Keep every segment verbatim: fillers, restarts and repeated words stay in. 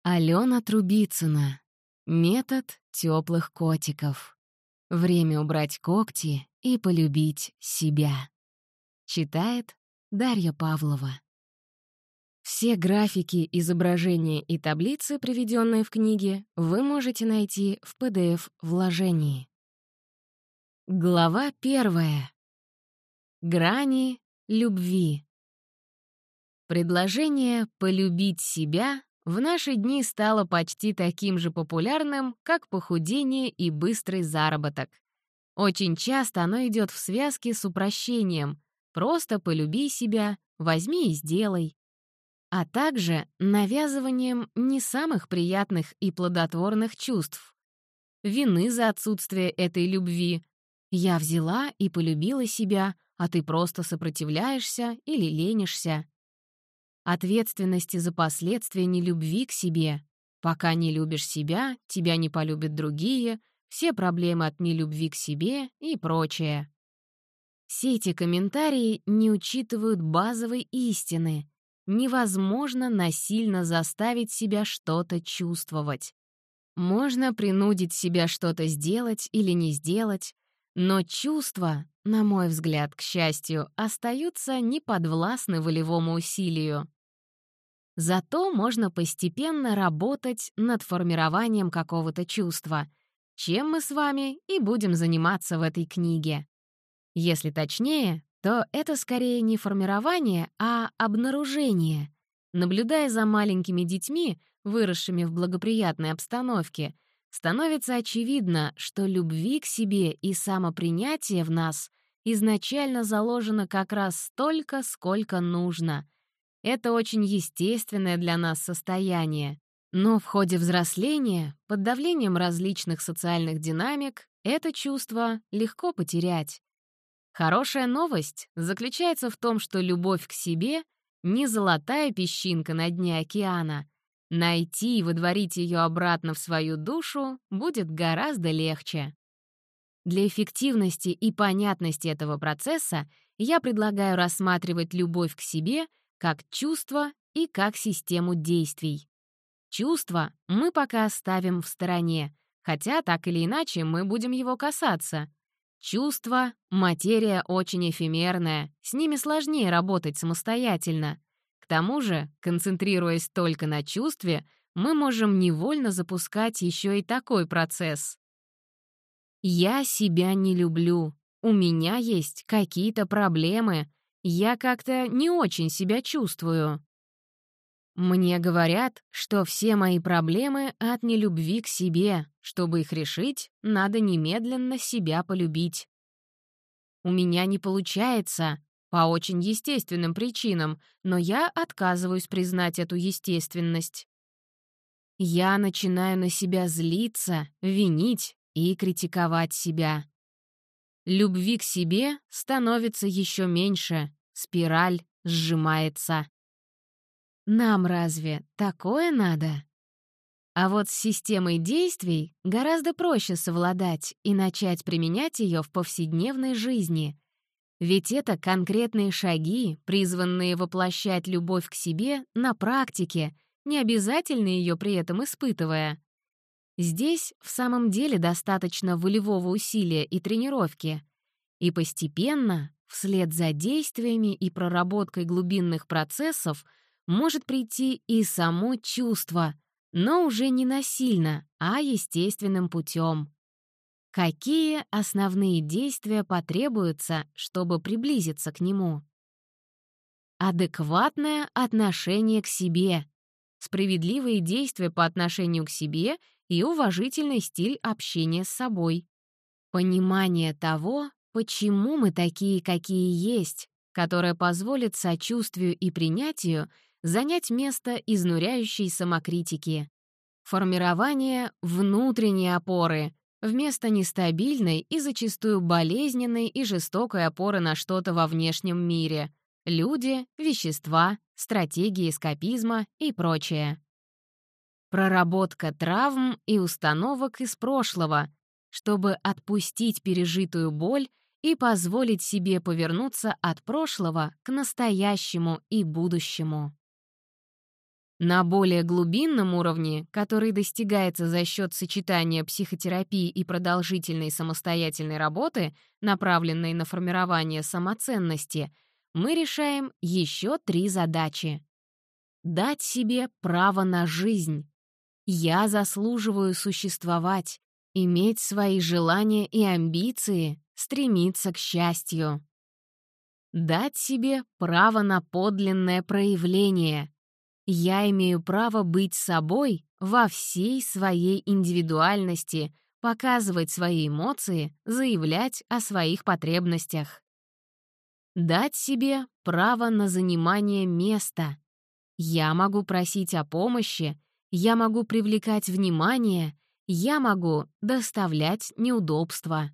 Алена Трубицына. Метод теплых котиков. Время убрать когти и полюбить себя. Читает Дарья Павлова. Все графики, изображения и таблицы, приведенные в книге, вы можете найти в пи ди эф-вложении. Глава первая. Грани любви. Предложение «полюбить себя» в наши дни стало почти таким же популярным, как похудение и быстрый заработок. Очень часто оно идет в связке с упрощением «просто полюби себя, возьми и сделай», а также навязыванием не самых приятных и плодотворных чувств. Вины за отсутствие этой любви. «Я взяла и полюбила себя, а ты просто сопротивляешься или ленишься». Ответственности за последствия нелюбви к себе. Пока не любишь себя, тебя не полюбят другие, все проблемы от нелюбви к себе и прочее. Все эти комментарии не учитывают базовой истины. Невозможно насильно заставить себя что-то чувствовать. Можно принудить себя что-то сделать или не сделать, но чувства, на мой взгляд, к счастью, остаются неподвластны волевому усилию. Зато можно постепенно работать над формированием какого-то чувства, чем мы с вами и будем заниматься в этой книге. Если точнее, то это скорее не формирование, а обнаружение. Наблюдая за маленькими детьми, выросшими в благоприятной обстановке, становится очевидно, что любви к себе и самопринятие в нас изначально заложено как раз столько, сколько нужно. Это очень естественное для нас состояние. Но в ходе взросления, под давлением различных социальных динамик, это чувство легко потерять. Хорошая новость заключается в том, что любовь к себе — не золотая песчинка на дне океана. Найти и выдворить ее обратно в свою душу будет гораздо легче. Для эффективности и понятности этого процесса я предлагаю рассматривать любовь к себе как чувство и как систему действий. Чувство мы пока оставим в стороне, хотя так или иначе мы будем его касаться. Чувства — материя очень эфемерная, с ними сложнее работать самостоятельно. К тому же, концентрируясь только на чувстве, мы можем невольно запускать еще и такой процесс. «Я себя не люблю. У меня есть какие-то проблемы. Я как-то не очень себя чувствую». Мне говорят, что все мои проблемы от нелюбви к себе. Чтобы их решить, надо немедленно себя полюбить. У меня не получается, по очень естественным причинам, но я отказываюсь признать эту естественность. Я начинаю на себя злиться, винить и критиковать себя. Любви к себе становится еще меньше, спираль сжимается. Нам разве такое надо? А вот с системой действий гораздо проще совладать и начать применять ее в повседневной жизни. Ведь это конкретные шаги, призванные воплощать любовь к себе на практике, не обязательно ее при этом испытывая. Здесь в самом деле достаточно волевого усилия и тренировки. И постепенно, вслед за действиями и проработкой глубинных процессов, может прийти и само чувство, но уже не насильно, а естественным путем. Какие основные действия потребуются, чтобы приблизиться к нему? Адекватное отношение к себе, справедливые действия по отношению к себе и уважительный стиль общения с собой. Понимание того, почему мы такие, какие есть, которое позволит сочувствию и принятию занять место изнуряющей самокритики. Формирование внутренней опоры вместо нестабильной и зачастую болезненной и жестокой опоры на что-то во внешнем мире — люди, вещества, стратегии эскапизма и прочее. Проработка травм и установок из прошлого, чтобы отпустить пережитую боль и позволить себе повернуться от прошлого к настоящему и будущему. На более глубинном уровне, который достигается за счет сочетания психотерапии и продолжительной самостоятельной работы, направленной на формирование самоценности, мы решаем еще три задачи. Дать себе право на жизнь. Я заслуживаю существовать, иметь свои желания и амбиции, стремиться к счастью. Дать себе право на подлинное проявление. Я имею право быть собой во всей своей индивидуальности, показывать свои эмоции, заявлять о своих потребностях. Дать себе право на занимание места. Я могу просить о помощи, я могу привлекать внимание, я могу доставлять неудобства.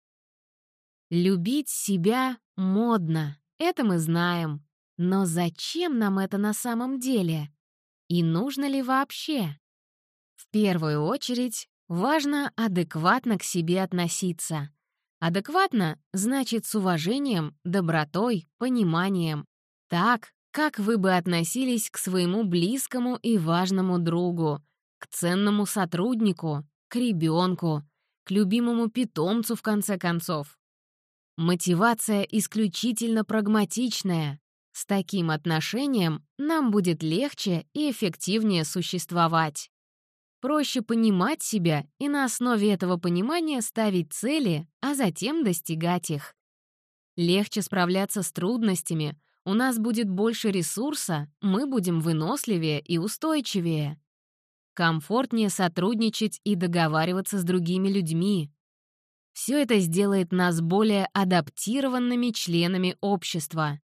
Любить себя модно, это мы знаем. Но зачем нам это на самом деле? И нужно ли вообще? В первую очередь, важно адекватно к себе относиться. Адекватно значит с уважением, добротой, пониманием. Так, как вы бы относились к своему близкому и важному другу, к ценному сотруднику, к ребенку, к любимому питомцу, в конце концов. Мотивация исключительно прагматичная. С таким отношением нам будет легче и эффективнее существовать. Проще понимать себя и на основе этого понимания ставить цели, а затем достигать их. Легче справляться с трудностями, у нас будет больше ресурса, мы будем выносливее и устойчивее. Комфортнее сотрудничать и договариваться с другими людьми. Все это сделает нас более адаптированными членами общества.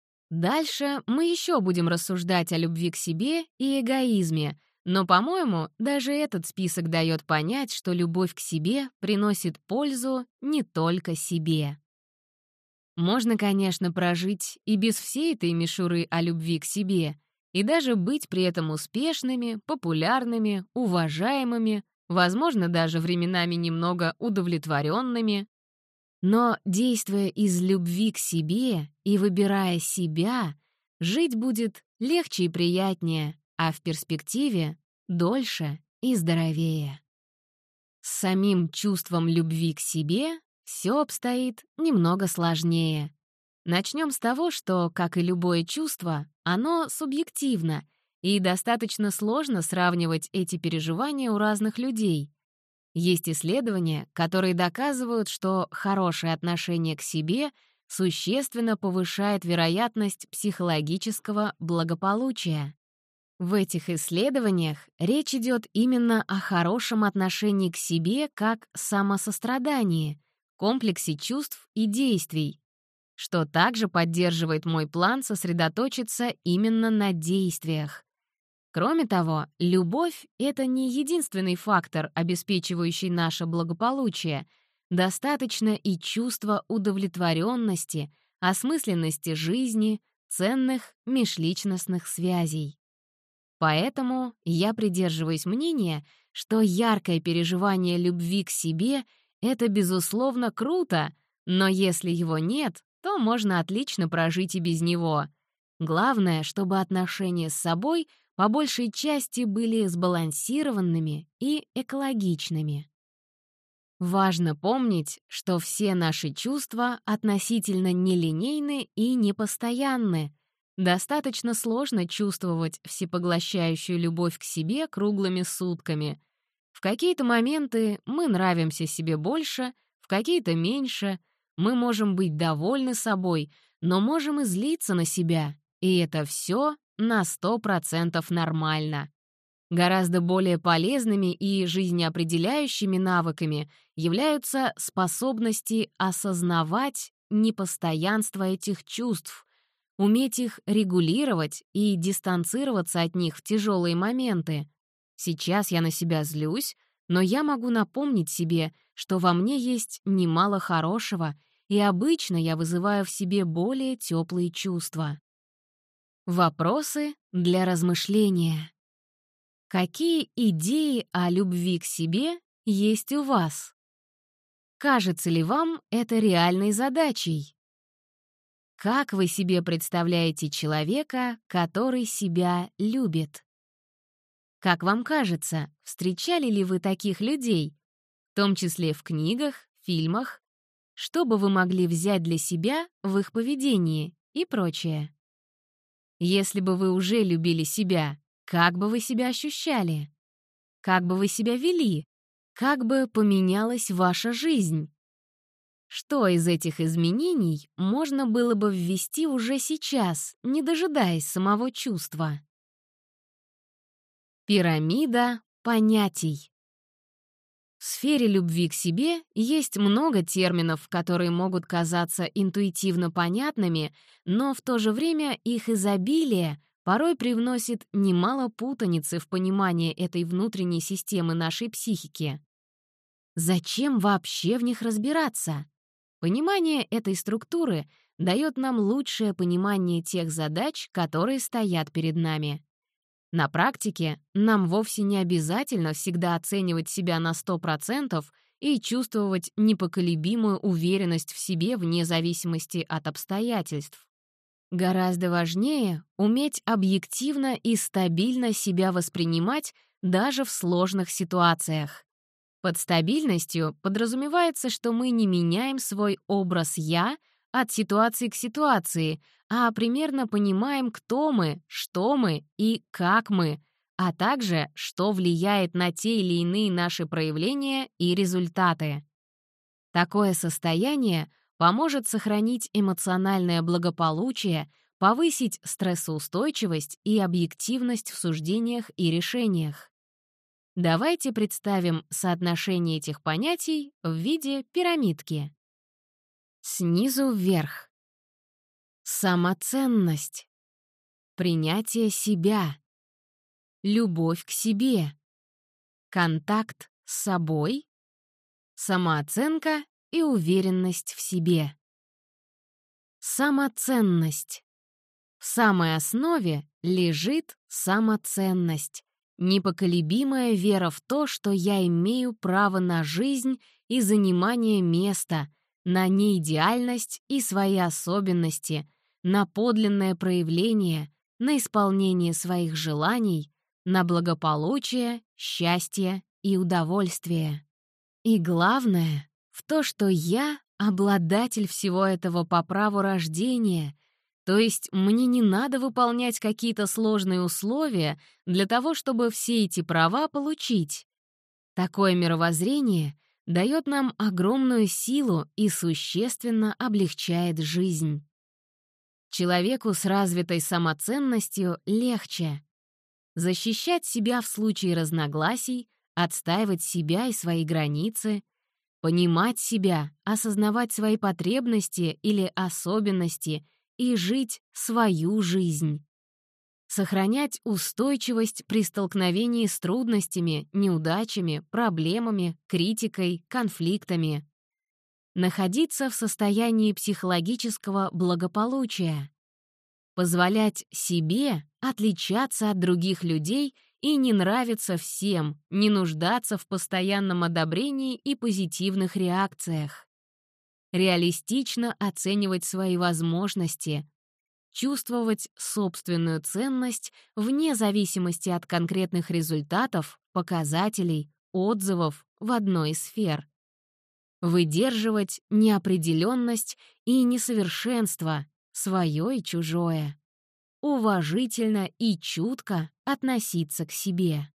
Дальше мы еще будем рассуждать о любви к себе и эгоизме, но, по-моему, даже этот список дает понять, что любовь к себе приносит пользу не только себе. Можно, конечно, прожить и без всей этой мишуры о любви к себе, и даже быть при этом успешными, популярными, уважаемыми, возможно, даже временами немного удовлетворенными. Но, действуя из любви к себе и выбирая себя, жить будет легче и приятнее, а в перспективе — дольше и здоровее. С самим чувством любви к себе все обстоит немного сложнее. Начнем с того, что, как и любое чувство, оно субъективно, и достаточно сложно сравнивать эти переживания у разных людей. Есть исследования, которые доказывают, что хорошее отношение к себе существенно повышает вероятность психологического благополучия. В этих исследованиях речь идет именно о хорошем отношении к себе как самосострадании, комплексе чувств и действий, что также поддерживает мой план сосредоточиться именно на действиях. Кроме того, любовь — это не единственный фактор, обеспечивающий наше благополучие. Достаточно и чувства удовлетворенности, осмысленности жизни, ценных межличностных связей. Поэтому я придерживаюсь мнения, что яркое переживание любви к себе — это, безусловно, круто, но если его нет, то можно отлично прожить и без него. Главное, чтобы отношения с собой по большей части были сбалансированными и экологичными. Важно помнить, что все наши чувства относительно нелинейны и непостоянны. Достаточно сложно чувствовать всепоглощающую любовь к себе круглыми сутками. В какие-то моменты мы нравимся себе больше, в какие-то меньше. Мы можем быть довольны собой, но можем и злиться на себя. И это все на сто процентов нормально. Гораздо более полезными и жизнеопределяющими навыками являются способности осознавать непостоянство этих чувств, уметь их регулировать и дистанцироваться от них в тяжелые моменты. Сейчас я на себя злюсь, но я могу напомнить себе, что во мне есть немало хорошего, и обычно я вызываю в себе более теплые чувства. Вопросы для размышления. Какие идеи о любви к себе есть у вас? Кажется ли вам это реальной задачей? Как вы себе представляете человека, который себя любит? Как вам кажется, встречали ли вы таких людей, в том числе в книгах, фильмах? Что бы вы могли взять для себя в их поведении и прочее? Если бы вы уже любили себя, как бы вы себя ощущали? Как бы вы себя вели? Как бы поменялась ваша жизнь? Что из этих изменений можно было бы ввести уже сейчас, не дожидаясь самого чувства? Пирамида понятий. В сфере любви к себе есть много терминов, которые могут казаться интуитивно понятными, но в то же время их изобилие порой привносит немало путаницы в понимание этой внутренней системы нашей психики. Зачем вообще в них разбираться? Понимание этой структуры дает нам лучшее понимание тех задач, которые стоят перед нами. На практике нам вовсе не обязательно всегда оценивать себя на сто процентов и чувствовать непоколебимую уверенность в себе вне зависимости от обстоятельств. Гораздо важнее уметь объективно и стабильно себя воспринимать даже в сложных ситуациях. Под стабильностью подразумевается, что мы не меняем свой образ «я» от ситуации к ситуации, а примерно понимаем, кто мы, что мы и как мы, а также, что влияет на те или иные наши проявления и результаты. Такое состояние поможет сохранить эмоциональное благополучие, повысить стрессоустойчивость и объективность в суждениях и решениях. Давайте представим соотношение этих понятий в виде пирамидки. Снизу вверх. Самоценность. Принятие себя. Любовь к себе. Контакт с собой. Самооценка и уверенность в себе. Самоценность. В самой основе лежит самоценность. Непоколебимая вера в то, что я имею право на жизнь и занимание места, на неидеальность и свои особенности, на подлинное проявление, на исполнение своих желаний, на благополучие, счастье и удовольствие. И главное — в то, что я — обладатель всего этого по праву рождения, то есть мне не надо выполнять какие-то сложные условия для того, чтобы все эти права получить. Такое мировоззрение дает нам огромную силу и существенно облегчает жизнь. Человеку с развитой самоценностью легче защищать себя в случае разногласий, отстаивать себя и свои границы, понимать себя, осознавать свои потребности или особенности и жить свою жизнь. Сохранять устойчивость при столкновении с трудностями, неудачами, проблемами, критикой, конфликтами. Находиться в состоянии психологического благополучия. Позволять себе отличаться от других людей и не нравиться всем, не нуждаться в постоянном одобрении и позитивных реакциях. Реалистично оценивать свои возможности, чувствовать собственную ценность вне зависимости от конкретных результатов, показателей, отзывов в одной из сфер. Выдерживать неопределенность и несовершенство, свое и чужое. Уважительно и чутко относиться к себе.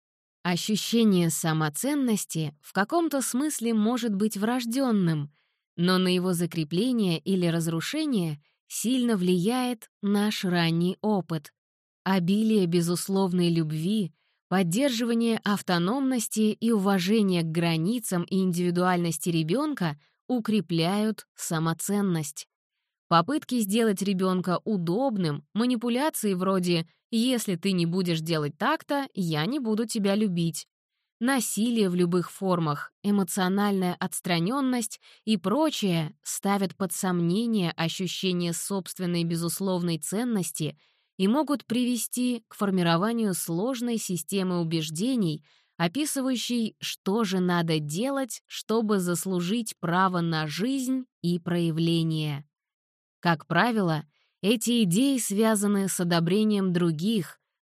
Ощущение самоценности в каком-то смысле может быть врожденным, но на его закрепление или разрушение сильно влияет наш ранний опыт. Обилие безусловной любви, поддерживание автономности и уважение к границам и индивидуальности ребенка укрепляют самоценность. Попытки сделать ребенка удобным, манипуляции вроде «если ты не будешь делать так-то, я не буду тебя любить», насилие в любых формах, эмоциональная отстраненность и прочее ставят под сомнение ощущение собственной безусловной ценности и могут привести к формированию сложной системы убеждений, описывающей, что же надо делать, чтобы заслужить право на жизнь и проявление. Как правило, эти идеи связаны с одобрением других,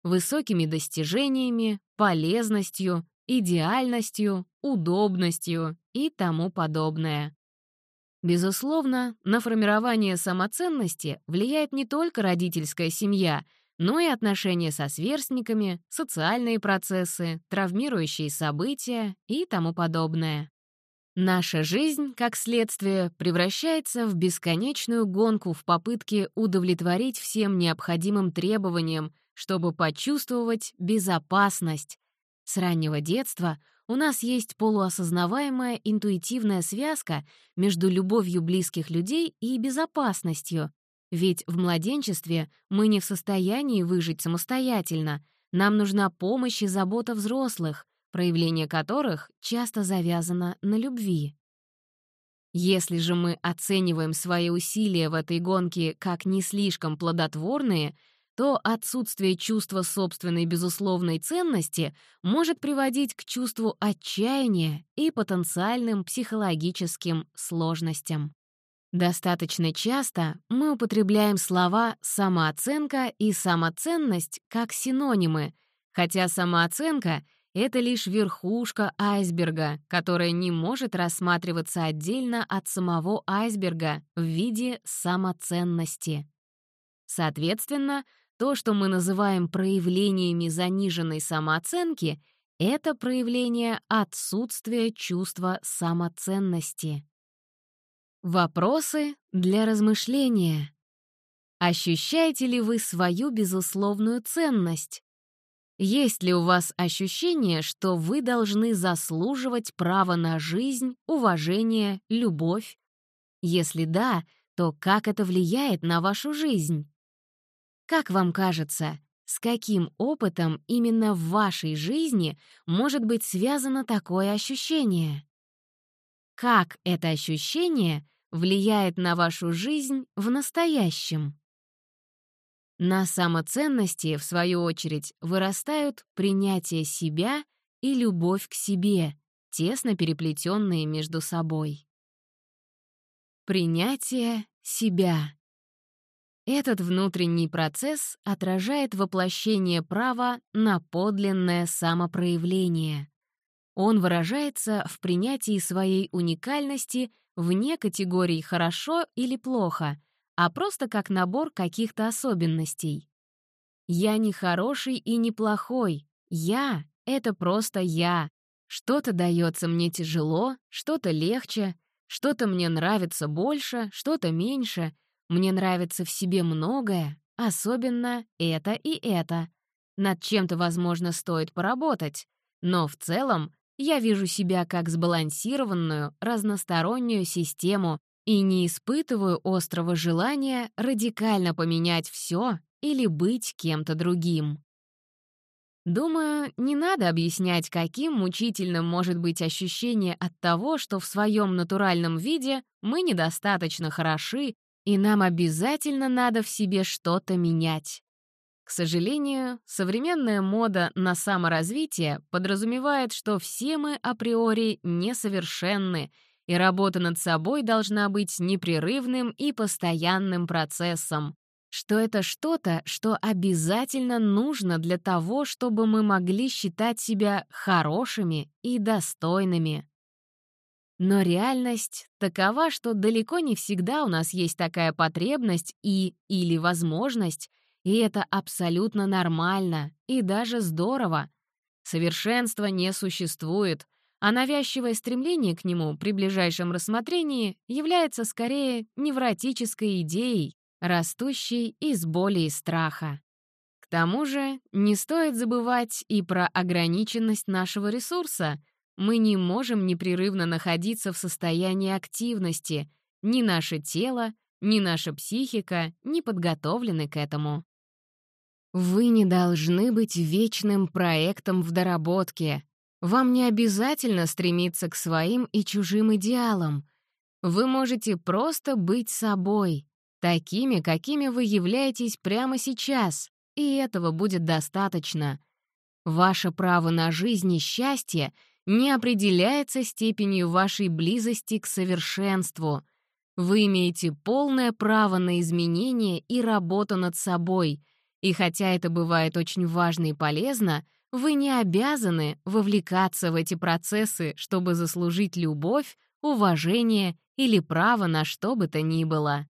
высокими достижениями, полезностью, идеальностью, удобностью и тому подобное. Безусловно, на формирование самоценности влияет не только родительская семья, но и отношения со сверстниками, социальные процессы, травмирующие события и тому подобное. Наша жизнь, как следствие, превращается в бесконечную гонку в попытке удовлетворить всем необходимым требованиям, чтобы почувствовать безопасность. С раннего детства у нас есть полуосознаваемая интуитивная связка между любовью близких людей и безопасностью. Ведь в младенчестве мы не в состоянии выжить самостоятельно. Нам нужна помощь и забота взрослых, проявление которых часто завязано на любви. Если же мы оцениваем свои усилия в этой гонке как не слишком плодотворные, то отсутствие чувства собственной безусловной ценности может приводить к чувству отчаяния и потенциальным психологическим сложностям. Достаточно часто мы употребляем слова «самооценка» и «самоценность» как синонимы, хотя самооценка — это лишь верхушка айсберга, которая не может рассматриваться отдельно от самого айсберга в виде самоценности. Соответственно, то, что мы называем проявлениями заниженной самооценки, это проявление отсутствия чувства самоценности. Вопросы для размышления. Ощущаете ли вы свою безусловную ценность? Есть ли у вас ощущение, что вы должны заслуживать право на жизнь, уважение, любовь? Если да, то как это влияет на вашу жизнь? Как вам кажется, с каким опытом именно в вашей жизни может быть связано такое ощущение? Как это ощущение влияет на вашу жизнь в настоящем? На самоценности, в свою очередь, вырастают принятие себя и любовь к себе, тесно переплетенные между собой. Принятие себя. Этот внутренний процесс отражает воплощение права на подлинное самопроявление. Он выражается в принятии своей уникальности вне категорий «хорошо» или «плохо», а просто как набор каких-то особенностей. Я не хороший и не плохой. Я — это просто я. Что-то дается мне тяжело, что-то легче, что-то мне нравится больше, что-то меньше. Мне нравится в себе многое, особенно это и это. Над чем-то, возможно, стоит поработать. Но в целом я вижу себя как сбалансированную, разностороннюю систему и не испытываю острого желания радикально поменять все или быть кем-то другим. Думаю, не надо объяснять, каким мучительным может быть ощущение от того, что в своем натуральном виде мы недостаточно хороши, и нам обязательно надо в себе что-то менять. К сожалению, современная мода на саморазвитие подразумевает, что все мы априори несовершенны, и работа над собой должна быть непрерывным и постоянным процессом, что это что-то, что обязательно нужно для того, чтобы мы могли считать себя хорошими и достойными. Но реальность такова, что далеко не всегда у нас есть такая потребность и или возможность, и это абсолютно нормально и даже здорово. Совершенства не существует, а навязчивое стремление к нему при ближайшем рассмотрении является скорее невротической идеей, растущей из боли и страха. К тому же не стоит забывать и про ограниченность нашего ресурса. Мы не можем непрерывно находиться в состоянии активности. Ни наше тело, ни наша психика не подготовлены к этому. Вы не должны быть вечным проектом в доработке. Вам не обязательно стремиться к своим и чужим идеалам. Вы можете просто быть собой, такими, какими вы являетесь прямо сейчас, и этого будет достаточно. Ваше право на жизнь и счастье не определяется степенью вашей близости к совершенству. Вы имеете полное право на изменения и работу над собой, И хотя это бывает очень важно и полезно, вы не обязаны вовлекаться в эти процессы, чтобы заслужить любовь, уважение или право на что бы то ни было.